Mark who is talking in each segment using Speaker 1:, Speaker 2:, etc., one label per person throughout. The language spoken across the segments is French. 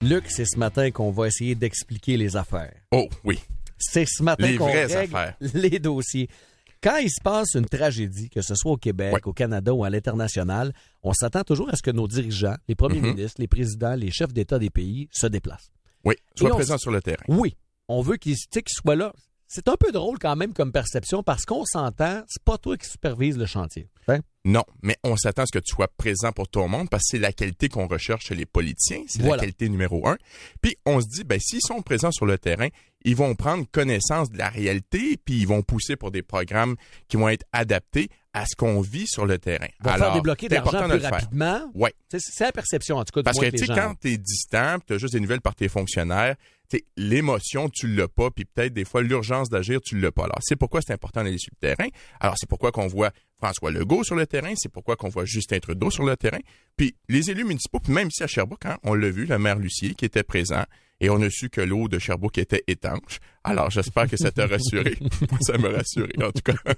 Speaker 1: Luc, c'est ce matin qu'on va essayer d'expliquer les affaires.
Speaker 2: Oh, oui.
Speaker 1: C'est ce matin
Speaker 2: Les
Speaker 1: qu'on
Speaker 2: vraies
Speaker 1: règle
Speaker 2: affaires.
Speaker 1: les dossiers. Quand il se passe une tragédie, que ce soit au Québec, au Canada ou à l'international, on s'attend toujours à ce que nos dirigeants, les premiers ministres, les présidents, les chefs d'État des pays se déplacent.
Speaker 2: Oui, soient présents sur le terrain.
Speaker 1: Oui, on veut qu'ils soient là. C'est un peu drôle quand même comme perception parce qu'on s'entend, c'est pas toi qui supervise le chantier. Hein?
Speaker 2: Non, mais on s'attend à ce que tu sois présent pour tout le monde parce que c'est la qualité qu'on recherche chez les politiciens. C'est la qualité numéro 1. Puis on se dit, s'ils sont présents sur le terrain, ils vont prendre connaissance de la réalité puis ils vont pousser pour des programmes qui vont être adaptés à ce qu'on vit sur le terrain.
Speaker 1: Ils vont faire débloquer de l'argent plus rapidement.
Speaker 2: Oui.
Speaker 1: C'est la perception, en tout cas,
Speaker 2: parce
Speaker 1: du
Speaker 2: que, tu sais, quand tu es distant, tu as juste des nouvelles par tes fonctionnaires, l'émotion, tu l'as pas, puis peut-être des fois l'urgence d'agir, tu l'as pas. Alors, c'est pourquoi c'est important d'aller sur le terrain. Alors, c'est pourquoi qu'on voit François Legault sur le terrain, c'est pourquoi qu'on voit Justin Trudeau sur le terrain. Puis les élus municipaux, puis même ici à Sherbrooke, on l'a vu, le maire Lucier qui était présent, et on a su que l'eau de Sherbrooke était étanche. Alors, j'espère que ça t'a rassuré. Ça m'a rassuré, en tout cas.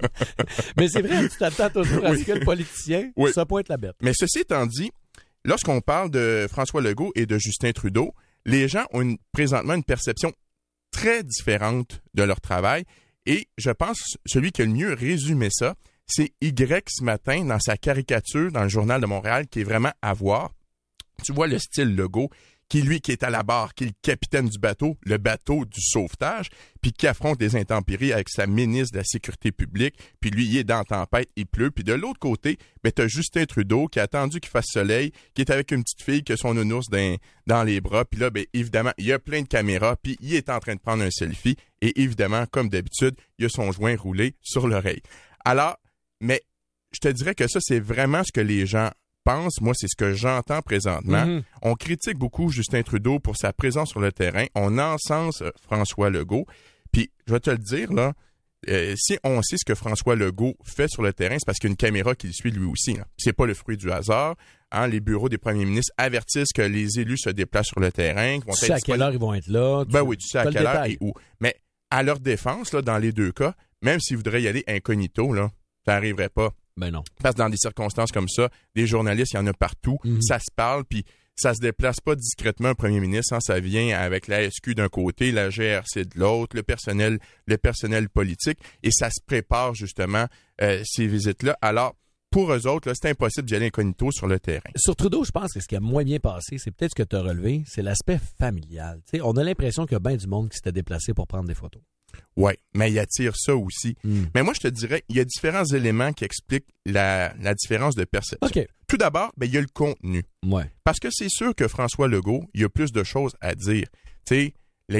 Speaker 1: Mais c'est vrai, tu t'attends toujours à ce que le politicien se pointe la bête.
Speaker 2: Mais ceci étant dit, lorsqu'on parle de François Legault et de Justin Trudeau, les gens ont présentement une perception très différente de leur travail. Et je pense celui qui a le mieux résumé ça, c'est Y ce matin dans sa caricature dans le Journal de Montréal qui est vraiment à voir. Tu vois le style Legault qui est à la barre, qui est le capitaine du bateau, le bateau du sauvetage, puis qui affronte des intempéries avec sa ministre de la Sécurité publique, puis lui, il est dans la tempête, il pleut. Puis de l'autre côté, t'as Justin Trudeau qui a attendu qu'il fasse soleil, qui est avec une petite fille qui a son nounours dans les bras, puis là, évidemment, il y a plein de caméras, puis il est en train de prendre un selfie, et évidemment, comme d'habitude, il a son joint roulé sur l'oreille. Alors, mais je te dirais que ça, c'est vraiment ce que les gens pense, moi, c'est ce que j'entends présentement. On critique beaucoup Justin Trudeau pour sa présence sur le terrain. On encense François Legault. Puis, je vais te le dire, là, si on sait ce que François Legault fait sur le terrain, c'est parce qu'il y a une caméra qui le suit lui aussi. Là. C'est pas le fruit du hasard. Les bureaux des premiers ministres avertissent que les élus se déplacent sur le terrain.
Speaker 1: Tu sais à quelle heure ils vont être là.
Speaker 2: Oui, tu sais à quelle heure et où. Mais à leur défense, là, dans les deux cas, même s'ils voudraient y aller incognito, là, ça n'arriverait pas.
Speaker 1: Ben non.
Speaker 2: Parce que dans des circonstances comme ça, des journalistes, il y en a partout, ça se parle, puis ça se déplace pas discrètement un premier ministre, ça vient avec la SQ d'un côté, la GRC de l'autre, le personnel politique, et ça se prépare justement ces visites-là. Alors, pour eux autres, là, c'est impossible d'y aller incognito sur le terrain.
Speaker 1: Sur Trudeau, je pense que ce qui a moins bien passé, c'est peut-être ce que tu as relevé, c'est l'aspect familial. T'sais, on a l'impression qu'il y a bien du monde qui s'était déplacé pour prendre des photos.
Speaker 2: Oui, mais il attire ça aussi. Mais moi, je te dirais, il y a différents éléments qui expliquent la différence de perception.
Speaker 1: Okay.
Speaker 2: Tout d'abord, il y a le contenu.
Speaker 1: Ouais.
Speaker 2: Parce que c'est sûr que François Legault, il y a plus de choses à dire. Tu sais,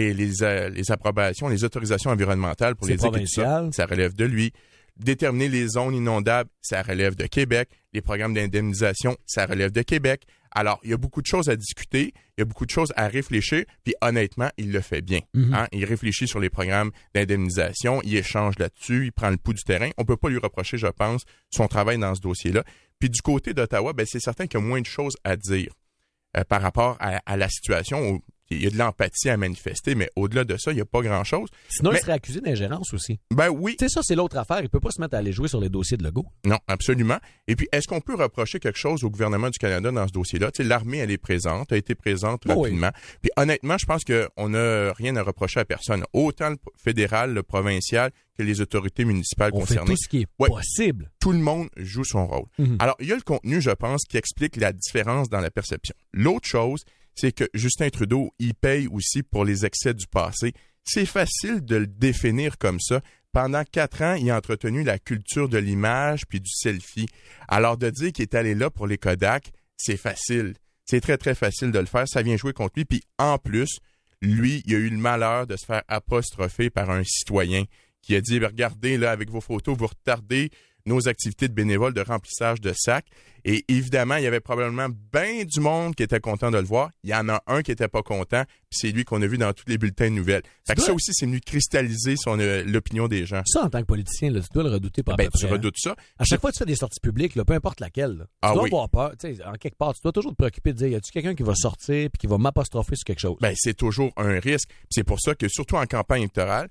Speaker 2: les approbations, les autorisations environnementales pour les digues, ça relève de lui. Déterminer les zones inondables, ça relève de Québec. Les programmes d'indemnisation, ça relève de Québec. Alors, il y a beaucoup de choses à discuter, il y a beaucoup de choses à réfléchir, puis honnêtement, il le fait bien. Il réfléchit sur les programmes d'indemnisation, il échange là-dessus, il prend le pouls du terrain. On peut pas lui reprocher, je pense, son travail dans ce dossier-là. Puis du côté d'Ottawa, c'est certain qu'il y a moins de choses à dire par rapport à la situation où il y a de l'empathie à manifester, mais au-delà de ça, il n'y a pas grand-chose.
Speaker 1: Sinon, il serait accusé d'ingérence aussi.
Speaker 2: Ben oui.
Speaker 1: Tu sais, ça, c'est l'autre affaire. Il ne peut pas se mettre à aller jouer sur les dossiers de Legault.
Speaker 2: Non, absolument. Et puis, est-ce qu'on peut reprocher quelque chose au gouvernement du Canada dans ce dossier-là? Tu sais, l'armée, elle est présente, a été présente rapidement. Oui. Puis honnêtement, je pense qu'on n'a rien à reprocher à personne. Autant le fédéral, le provincial, que les autorités municipales concernées.
Speaker 1: On fait tout ce qui est possible.
Speaker 2: Tout le monde joue son rôle. Alors, il y a le contenu, je pense, qui explique la différence dans la perception. L'autre chose, c'est que Justin Trudeau, il paye aussi pour les excès du passé. C'est facile de le définir comme ça. Pendant 4 ans, il a entretenu la culture de l'image puis du selfie. Alors, de dire qu'il est allé là pour les Kodak, c'est facile. C'est très, très facile de le faire. Ça vient jouer contre lui. Puis, en plus, lui, il a eu le malheur de se faire apostropher par un citoyen qui a dit, regardez, là, avec vos photos, vous retardez nos activités de bénévoles de remplissage de sacs. Et évidemment, il y avait probablement bien du monde qui était content de le voir. Il y en a un qui était pas content, puis c'est lui qu'on a vu dans tous les bulletins de nouvelles. Fait que ça aussi, c'est venu cristalliser l'opinion des gens.
Speaker 1: Ça, en tant que politicien, là, tu dois le redouter par
Speaker 2: tu redoutes ça.
Speaker 1: À chaque fois que tu fais des sorties publiques, là, peu importe laquelle, là, tu dois avoir peur. Tu sais, en quelque part, tu dois toujours te préoccuper de dire, y a-tu quelqu'un qui va sortir puis qui va m'apostropher sur quelque chose?
Speaker 2: C'est toujours un risque. Puis c'est pour ça que, surtout en campagne électorale,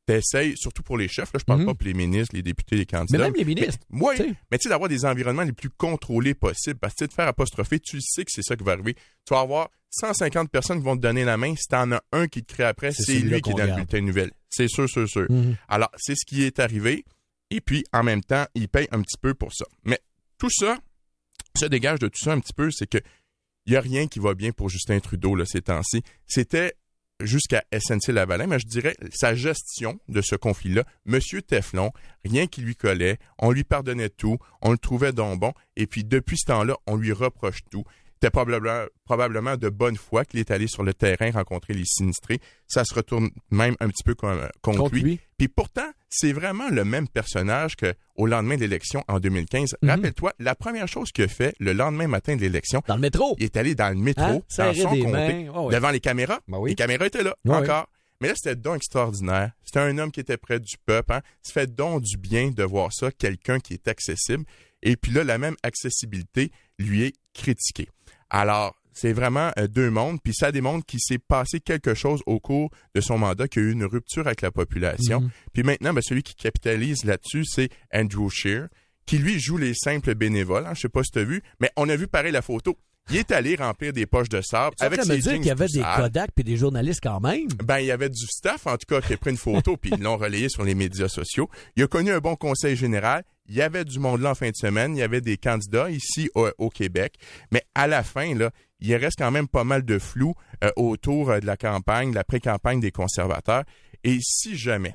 Speaker 2: t'essayes, surtout pour les chefs, là, je parle pas pour les ministres, les députés, les candidats.
Speaker 1: Mais même les ministres.
Speaker 2: Oui, mais tu sais, d'avoir des environnements les plus contrôlés possibles, parce que de faire apostropher, tu sais que c'est ça qui va arriver. Tu vas avoir 150 personnes qui vont te donner la main. Si t'en as un qui te crée après, c'est lui qui est dans le bulletin de nouvelles. C'est sûr. Alors, c'est ce qui est arrivé. Et puis, en même temps, il paye un petit peu pour ça. Mais tout ça se dégage de tout ça un petit peu, c'est que il n'y a rien qui va bien pour Justin Trudeau là, ces temps-ci. C'était jusqu'à SNC-Lavalin, mais je dirais sa gestion de ce conflit-là. Monsieur Teflon, rien qui lui collait, on lui pardonnait tout, on le trouvait donc bon, et puis depuis ce temps-là, on lui reproche tout. C'était probablement de bonne foi qu'il est allé sur le terrain rencontrer les sinistrés. Ça se retourne même un petit peu contre lui. Puis pourtant, c'est vraiment le même personnage qu'au lendemain de l'élection en 2015. Rappelle-toi, la première chose qu'il a fait le lendemain matin de l'élection...
Speaker 1: Dans le métro.
Speaker 2: Il est allé dans le métro, dans son comté, devant les caméras. Ben oui. Les caméras étaient là, encore. Mais là, c'était donc extraordinaire. C'était un homme qui était près du peuple. Hein. Ça fait donc du bien de voir ça, quelqu'un qui est accessible. Et puis là, la même accessibilité lui est critiquée. Alors, c'est vraiment deux mondes, puis ça démontre qu'il s'est passé quelque chose au cours de son mandat, qu'il y a eu une rupture avec la population. Puis maintenant, celui qui capitalise là-dessus, c'est Andrew Scheer, qui lui joue les simples bénévoles. Hein, je sais pas si tu as vu, mais on a vu pareil la photo. Il est allé remplir des poches de sable avec ses jeans. Ça veut dire qu'il y avait
Speaker 1: des Kodak puis des journalistes quand même?
Speaker 2: Ben, il y avait du staff, en tout cas, qui a pris une photo puis ils l'ont relayé sur les médias sociaux. Il a connu un bon conseil général. Il y avait du monde là en fin de semaine. Il y avait des candidats ici au Québec. Mais à la fin, là, il reste quand même pas mal de flou autour de la campagne, de la pré-campagne des conservateurs. Et si jamais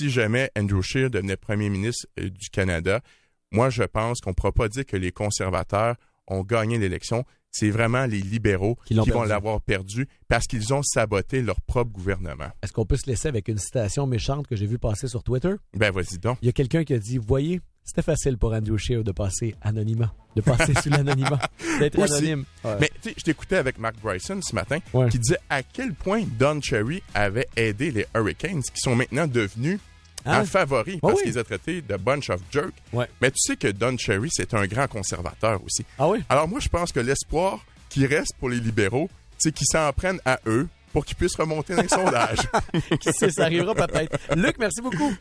Speaker 2: Andrew Scheer devenait premier ministre du Canada, moi, je pense qu'on ne pourra pas dire que les conservateurs ont gagné l'élection. C'est vraiment les libéraux qui vont l'avoir perdu parce qu'ils ont saboté leur propre gouvernement.
Speaker 1: Est-ce qu'on peut se laisser avec une citation méchante que j'ai vue passer sur Twitter?
Speaker 2: Ben, vas-y donc.
Speaker 1: Il y a quelqu'un qui a dit, voyez, c'était facile pour Andrew Scheer de passer anonymat, de passer sous l'anonymat, d'être anonyme. Ouais.
Speaker 2: Mais tu sais, je t'écoutais avec Mark Bryson ce matin qui disait à quel point Don Cherry avait aidé les Hurricanes qui sont maintenant devenus un favori parce qu'ils ont traité de bunch of jerks. Ouais. Mais tu sais que Don Cherry, c'est un grand conservateur aussi.
Speaker 1: Ah oui?
Speaker 2: Alors moi, je pense que l'espoir qui reste pour les libéraux, c'est qu'ils s'en prennent à eux pour qu'ils puissent remonter dans les sondages.
Speaker 1: Qui sait, ça arrivera peut-être. Luc, merci beaucoup.